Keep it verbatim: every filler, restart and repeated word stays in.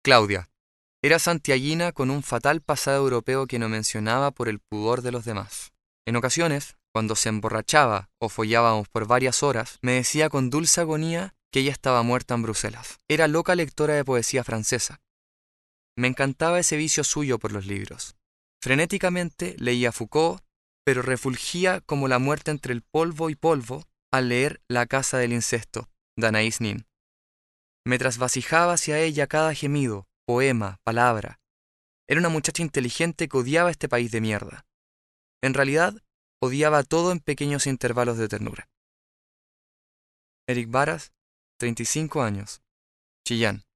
Claudia. Era santiaguina con un fatal pasado europeo que no mencionaba por el pudor de los demás. En ocasiones, cuando se emborrachaba o follábamos por varias horas, me decía con dulce agonía que ella estaba muerta en Bruselas. Era loca lectora de poesía francesa. Me encantaba ese vicio suyo por los libros. Frenéticamente leía Foucault, pero refulgía como la muerte entre el polvo y polvo al leer La casa del incesto, de Anaïs Nin. Me trasvacijaba hacia ella cada gemido, poema, palabra. Era una muchacha inteligente que odiaba este país de mierda. En realidad, odiaba todo en pequeños intervalos de ternura. Eric Varas, treinta y cinco años, Chillán.